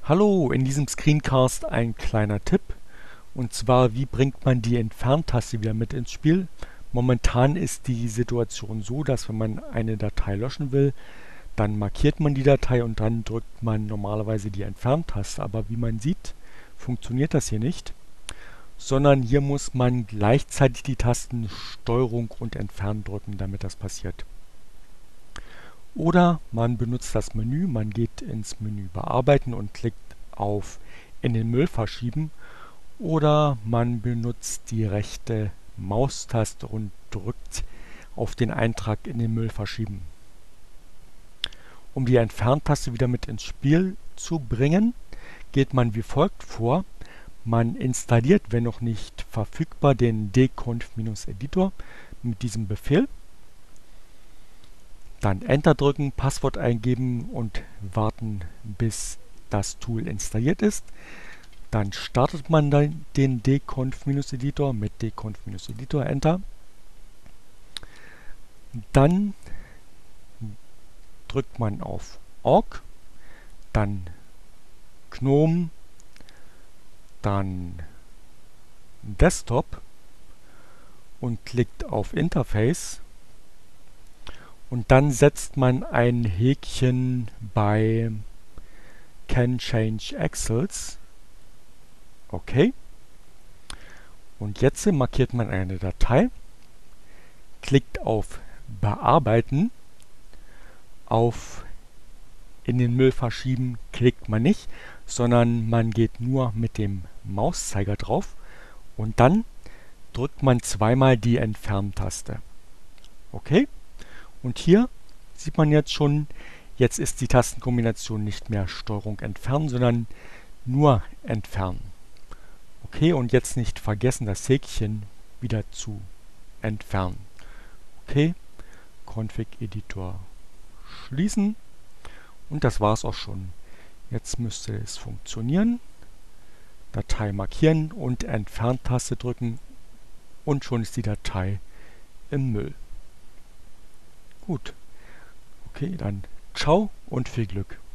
Hallo, in diesem Screencast ein kleiner Tipp. Und zwar, wie bringt man die Entferntaste wieder mit ins Spiel? Momentan ist die Situation so, dass wenn man eine Datei löschen will, dann markiert man die Datei und dann drückt man normalerweise die Entferntaste. Aber wie man sieht, funktioniert das hier nicht, sondern hier muss man gleichzeitig die Tasten Steuerung und Entfernen drücken, damit das passiert. Oder man benutzt das Menü, man geht ins Menü Bearbeiten und klickt auf In den Müll verschieben. Oder man benutzt die rechte Maustaste und drückt auf den Eintrag in den Müll verschieben. Um die Entferntaste wieder mit ins Spiel zu bringen, geht man wie folgt vor. Man installiert, wenn noch nicht verfügbar, den dconf-editor mit diesem Befehl. Dann Enter drücken, Passwort eingeben und warten, bis das Tool installiert ist. Dann startet man den dconf-editor mit dconf-editor, Enter. Dann drückt man auf Org, dann GNOME, dann Desktop und klickt auf Interface. Und dann setzt man ein Häkchen bei Can Change Access. Okay. Und jetzt markiert man eine Datei, klickt auf Bearbeiten, auf In den Müll verschieben klickt man nicht, sondern man geht nur mit dem Mauszeiger drauf und dann drückt man zweimal die Entferntaste. Okay? Und hier sieht man jetzt schon, jetzt ist die Tastenkombination nicht mehr Steuerung entfernen, sondern nur entfernen. Okay, und jetzt nicht vergessen, das Häkchen wieder zu entfernen. Okay, Config-Editor schließen und das war's auch schon. Jetzt müsste es funktionieren. Datei markieren und Entfernt-Taste drücken und schon ist die Datei im Müll. Gut. Okay, dann ciao und viel Glück.